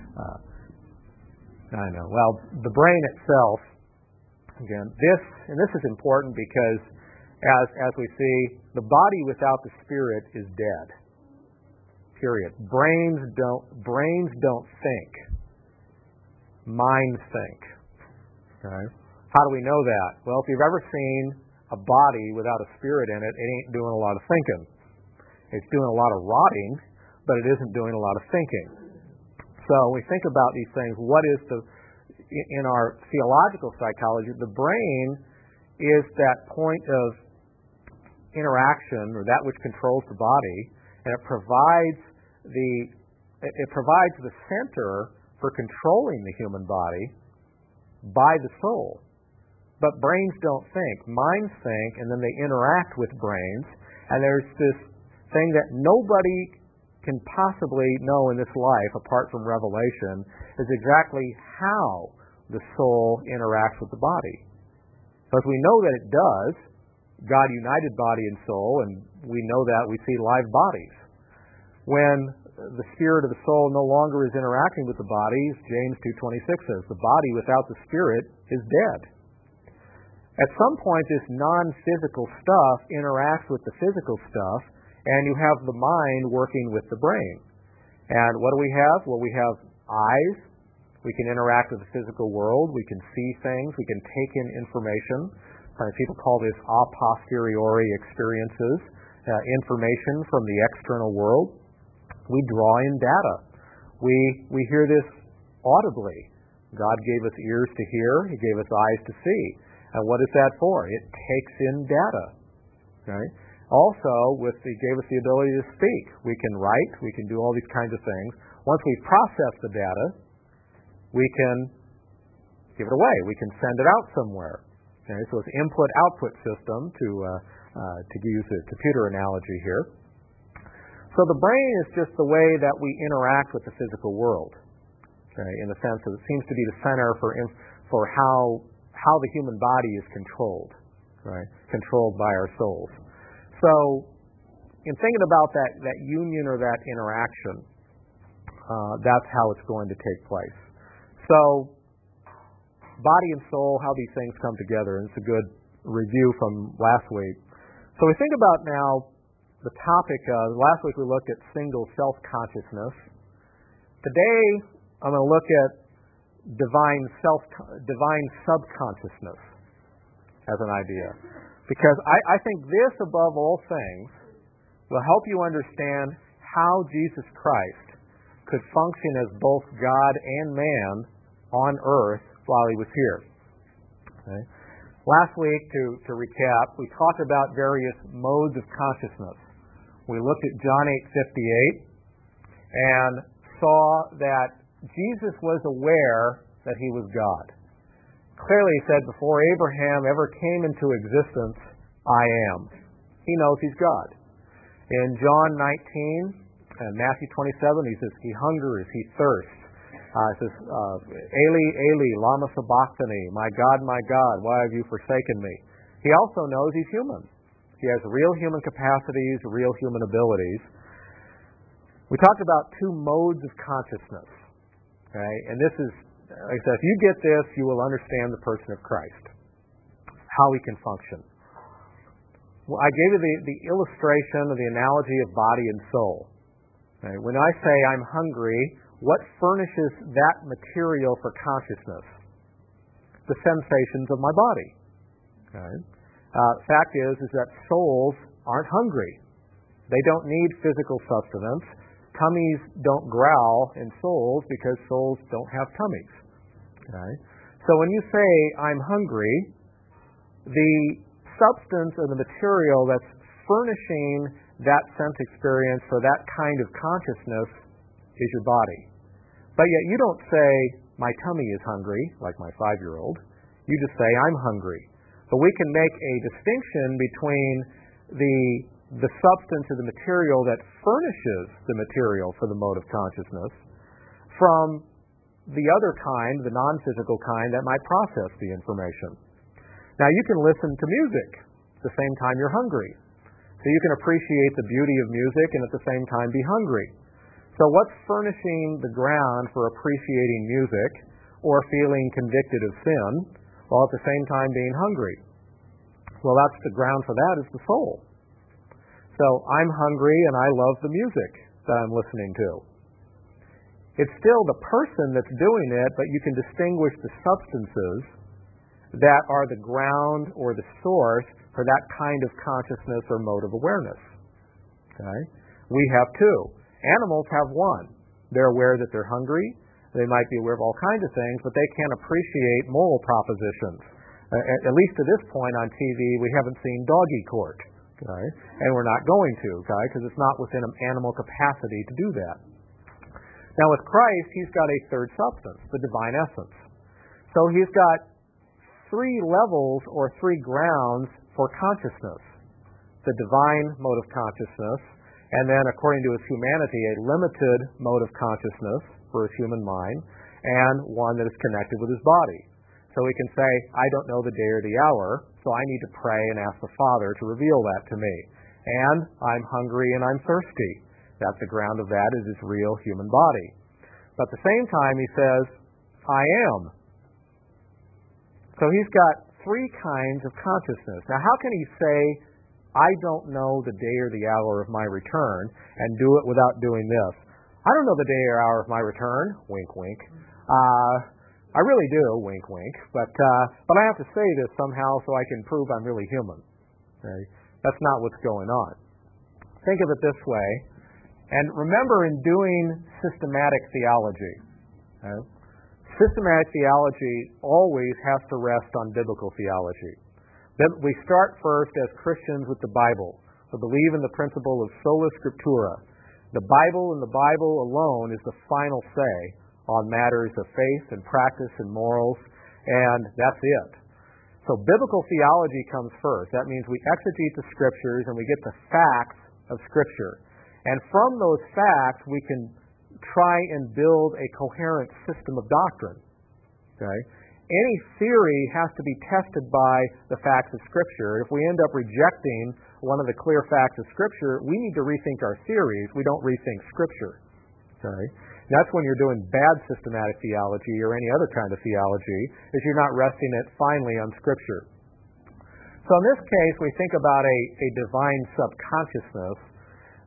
I know. Well, the brain itself, again, this is important because, as we see, the body without the spirit is dead. Period. Brains don't think. Minds think. Okay? How do we know that? Well, if you've ever seen a body without a spirit in it, it ain't doing a lot of thinking. It's doing a lot of rotting, but it isn't doing a lot of thinking. So when we think about these things, what is in our theological psychology, the brain is that point of interaction, or that which controls the body, and it provides the center for controlling the human body by the soul. But brains don't think. Minds think, and then they interact with brains. And there's this thing that nobody can possibly know in this life, apart from revelation, is exactly how the soul interacts with the body. Because we know that it does. God united body and soul, and we know that. We see live bodies. When the spirit of the soul no longer is interacting with the body, James 2:26 says, the body without the spirit is dead. At some point, this non-physical stuff interacts with the physical stuff, and you have the mind working with the brain. And what do we have? Well, we have eyes. We can interact with the physical world. We can see things. We can take in information. People call this a posteriori experiences, information from the external world. We draw in data. We hear this audibly. God gave us ears to hear. He gave us eyes to see. And what is that for? It takes in data. Okay? Also, He gave us the ability to speak. We can write. We can do all these kinds of things. Once we process the data, we can give it away. We can send it out somewhere. Okay? So it's input-output system to use a computer analogy here. So the brain is just the way that we interact with the physical world. Okay? In the sense that it seems to be the center for how the human body is controlled, right? Controlled by our souls. So, in thinking about that union or that interaction, that's how it's going to take place. So, body and soul, how these things come together, and it's a good review from last week. So we think about now the topic of, last week we looked at single self-consciousness. Today, I'm going to look at divine subconsciousness as an idea. Because I think this, above all things, will help you understand how Jesus Christ could function as both God and man on earth while he was here. Okay? Last week, to recap, we talked about various modes of consciousness. We looked at John 8:58 and saw that Jesus was aware that he was God. Clearly he said, before Abraham ever came into existence, I am. He knows he's God. In John 19 and Matthew 27, he says, he hungers, he thirsts. It says, Eli, Eli, lama sabachthani, my God, why have you forsaken me? He also knows he's human. He has real human capacities, real human abilities. We talked about two modes of consciousness. Okay? And this is, like I said, if you get this, you will understand the person of Christ, how he can function. Well, I gave you the illustration of the analogy of body and soul. Okay? When I say I'm hungry, what furnishes that material for consciousness? The sensations of my body. Okay? Fact is that souls aren't hungry. They don't need physical sustenance. Tummies don't growl in souls because souls don't have tummies. Okay? So when you say, I'm hungry, the substance or the material that's furnishing that sense experience for that kind of consciousness is your body. But yet you don't say, my tummy is hungry, like my 5-year-old. You just say, I'm hungry. But we can make a distinction between the substance or the material that furnishes the material for the mode of consciousness from the other kind, the non-physical kind, that might process the information. Now, you can listen to music at the same time you're hungry. So you can appreciate the beauty of music and at the same time be hungry. So what's furnishing the ground for appreciating music or feeling convicted of sin while at the same time being hungry? Well, that's the ground for that is the soul. So I'm hungry and I love the music that I'm listening to. It's still the person that's doing it, but you can distinguish the substances that are the ground or the source for that kind of consciousness or mode of awareness. Okay? We have two. Animals have one. They're aware that they're hungry. They might be aware of all kinds of things, but they can't appreciate moral propositions. At least to this point on TV, we haven't seen doggy court. Okay? And we're not going to, okay? Because it's not within an animal capacity to do that. Now with Christ, he's got a third substance, the divine essence. So he's got 3 levels or 3 grounds for consciousness. The divine mode of consciousness, and then according to his humanity, a limited mode of consciousness for his human mind, and one that is connected with his body. So we can say, I don't know the day or the hour, so I need to pray and ask the Father to reveal that to me. And I'm hungry and I'm thirsty. That's the ground of that is his real human body. But at the same time, he says, I am. So he's got 3 kinds of consciousness. Now, how can he say, I don't know the day or the hour of my return, and do it without doing this? I don't know the day or hour of my return. Wink, wink. I really do, wink, wink. But I have to say this somehow so I can prove I'm really human. Okay? That's not what's going on. Think of it this way. And remember, in doing systematic theology, okay, systematic theology always has to rest on biblical theology. Then we start first as Christians with the Bible. We believe in the principle of sola scriptura. The Bible and the Bible alone is the final say on matters of faith and practice and morals, and that's it. So biblical theology comes first. That means we exegete the Scriptures and we get the facts of Scripture. And from those facts, we can try and build a coherent system of doctrine. Okay? Any theory has to be tested by the facts of Scripture. If we end up rejecting one of the clear facts of Scripture, we need to rethink our theories. We don't rethink Scripture. Okay? That's when you're doing bad systematic theology or any other kind of theology, is you're not resting it finally on Scripture. So in this case, we think about a divine subconsciousness.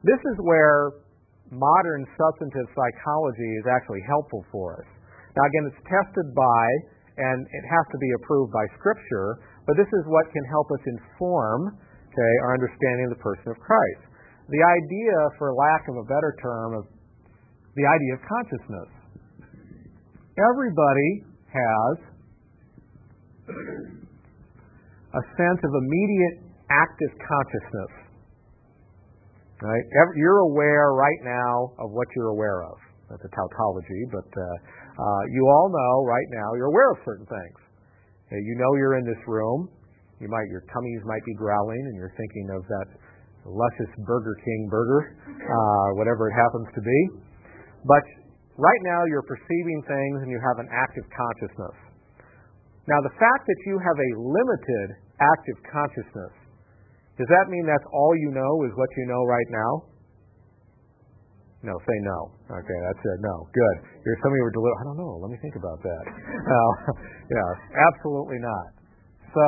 This is where modern substantive psychology is actually helpful for us. Now, again, it's tested by, and it has to be approved by Scripture, but this is what can help us inform, our understanding of the person of Christ. The idea, for lack of a better term, of the idea of consciousness. Everybody has a sense of immediate active consciousness. Right? You're aware right now of what you're aware of. That's a tautology, but you all know right now you're aware of certain things. You know you're in this room. Your tummies might be growling, and you're thinking of that luscious Burger King burger, whatever it happens to be. But right now you're perceiving things, and you have an active consciousness. Now, the fact that you have a limited active consciousness, does that mean that's all you know is what you know right now? No, say no. Okay, that's it. No, good. Some of you were I don't know. Let me think about that. No, yeah, absolutely not. So,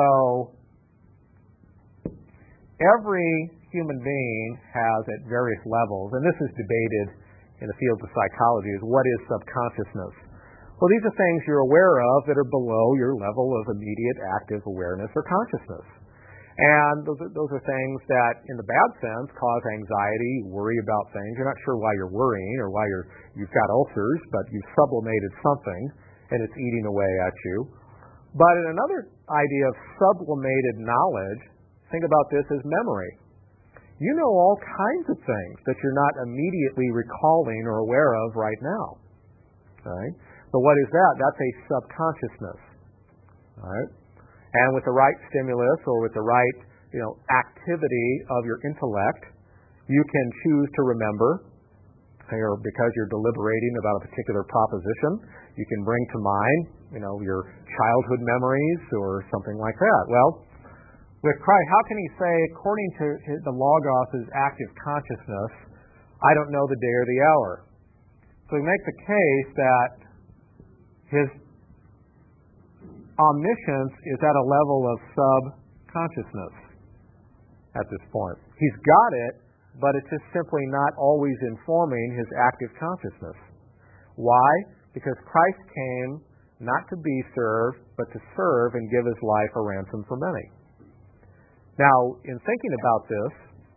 every human being has at various levels, and this is debated in the field of psychology, is what is subconsciousness? Well, these are things you're aware of that are below your level of immediate active awareness or consciousness. And those are things that, in the bad sense, cause anxiety, worry about things. You're not sure why you're worrying or why you've got ulcers, but you've sublimated something, and it's eating away at you. But in another idea of sublimated knowledge, think about this as memory. You know all kinds of things that you're not immediately recalling or aware of right now. Right? But what is that? That's a subconsciousness. All right? And with the right stimulus or with the right, activity of your intellect, you can choose to remember, or because you're deliberating about a particular proposition, you can bring to mind, your childhood memories or something like that. Well, with Christ, how can he say, according to the Logos' active consciousness, I don't know the day or the hour? So we make the case that his omniscience is at a level of subconsciousness at this point. He's got it, but it's just simply not always informing his active consciousness. Why? Because Christ came not to be served, but to serve and give his life a ransom for many. Now, in thinking about this,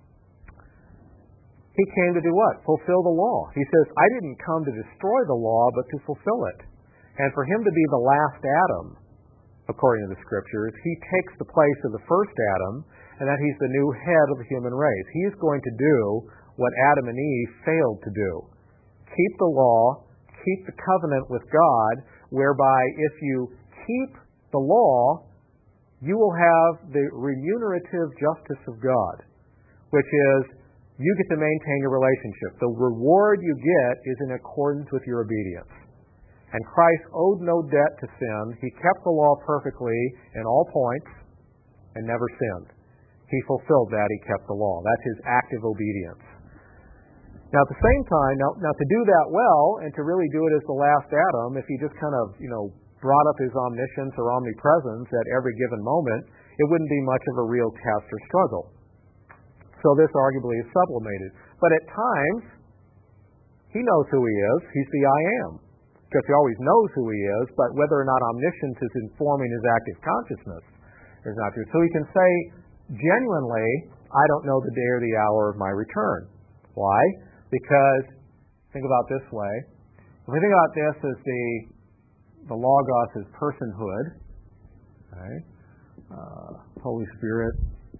he came to do what? Fulfill the law. He says, I didn't come to destroy the law, but to fulfill it. And for him to be the last Adam, according to the Scriptures, he takes the place of the first Adam, and that he's the new head of the human race. He's going to do what Adam and Eve failed to do. Keep the law, keep the covenant with God, whereby if you keep the law, you will have the remunerative justice of God, which is you get to maintain your relationship. The reward you get is in accordance with your obedience. And Christ owed no debt to sin. He kept the law perfectly in all points and never sinned. He fulfilled that. He kept the law. That's his active obedience. Now, at the same time, now to do that well and to really do it as the last Adam, if he just kind of, brought up his omniscience or omnipresence at every given moment, it wouldn't be much of a real test or struggle. So this arguably is sublimated. But at times, he knows who he is. He's the I am. Because he always knows who he is, but whether or not omniscience is informing his active consciousness is not true. So he can say genuinely, I don't know the day or the hour of my return. Why? Because, think about it this way, if we think about this as the Logos' personhood, right? Holy Spirit,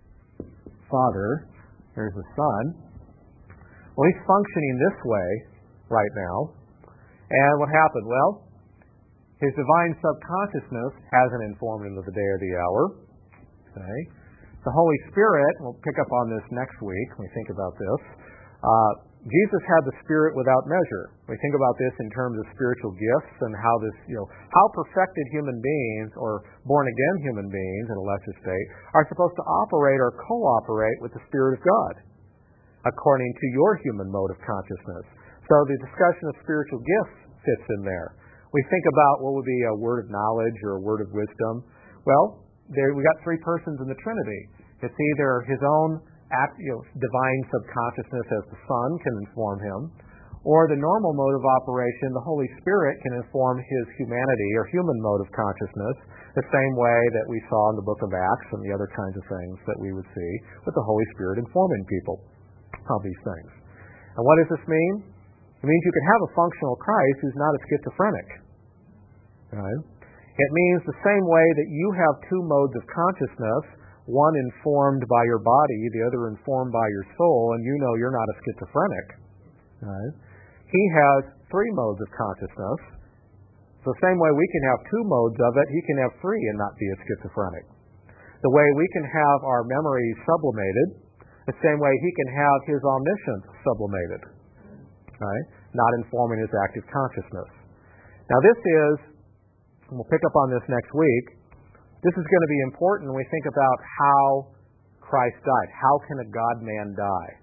Father, there's the Son. Well, he's functioning this way right now. And what happened? Well, his divine subconsciousness hasn't informed him of the day or the hour. Okay? The Holy Spirit, we'll pick up on this next week when we think about this. Jesus had the Spirit without measure. We think about this in terms of spiritual gifts and how this, how perfected human beings or born-again human beings in a lesser state are supposed to operate or cooperate with the Spirit of God according to your human mode of consciousness. So the discussion of spiritual gifts fits in there. We think about what would be a word of knowledge or a word of wisdom. Well, we got three persons in the Trinity. It's either his own divine subconsciousness as the Son can inform him, or the normal mode of operation, the Holy Spirit can inform his humanity or human mode of consciousness, the same way that we saw in the book of Acts and the other kinds of things that we would see with the Holy Spirit informing people of these things. And what does this mean? It means you can have a functional Christ who's not a schizophrenic. Right? It means the same way that you have two modes of consciousness, one informed by your body, the other informed by your soul, and you know you're not a schizophrenic. Right? He has three modes of consciousness. So the same way we can have two modes of it, he can have three and not be a schizophrenic. The way we can have our memories sublimated, the same way he can have his omniscience sublimated. Right? Not informing his active consciousness. Now this is, and we'll pick up on this next week, this is going to be important when we think about how Christ died. How can a God-man die?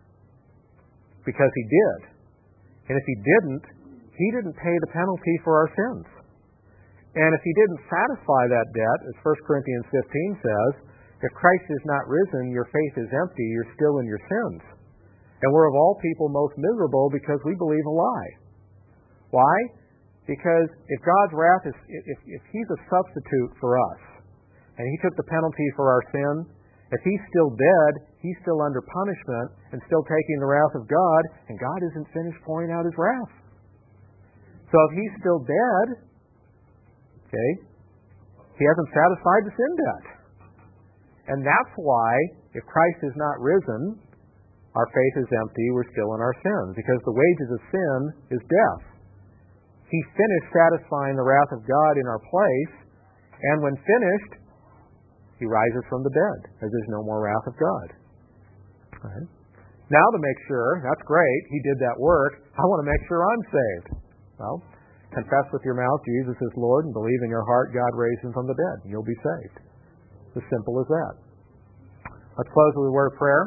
Because he did. And if he didn't pay the penalty for our sins. And if he didn't satisfy that debt, as 1 Corinthians 15 says, if Christ is not risen, your faith is empty, you're still in your sins. And we're of all people most miserable because we believe a lie. Why? Because if God's wrath is, if he's a substitute for us, and he took the penalty for our sin, if he's still dead, he's still under punishment and still taking the wrath of God, and God isn't finished pouring out his wrath. So if he's still dead, okay, he hasn't satisfied the sin debt. And that's why, if Christ is not risen, our faith is empty, we're still in our sins, because the wages of sin is death. He finished satisfying the wrath of God in our place, and when finished, he rises from the dead, as there's no more wrath of God. Right? Now to make sure, that's great, he did that work, I want to make sure I'm saved. Well, confess with your mouth Jesus is Lord and believe in your heart God raised him from the dead, and you'll be saved. It's as simple as that. Let's close with a word of prayer.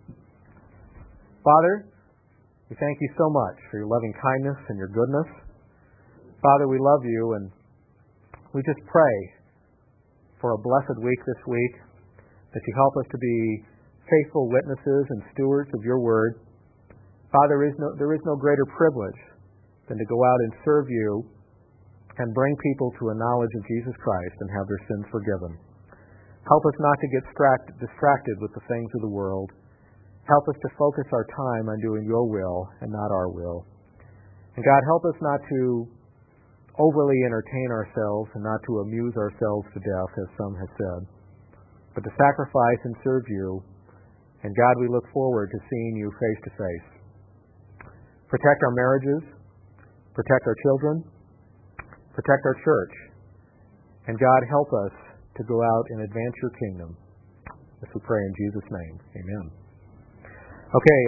Father, we thank you so much for your loving kindness and your goodness. Father, we love you, and we just pray for a blessed week this week, that you help us to be faithful witnesses and stewards of your word. Father, there is no greater privilege than to go out and serve you and bring people to a knowledge of Jesus Christ and have their sins forgiven. Help us not to get distracted with the things of the world. Help us to focus our time on doing your will and not our will. And God, help us not to overly entertain ourselves and not to amuse ourselves to death, as some have said, but to sacrifice and serve you. And God, we look forward to seeing you face to face. Protect our marriages, protect our children, protect our church, and God, help us to go out and advance your kingdom. As we pray in Jesus' name, amen. Okay.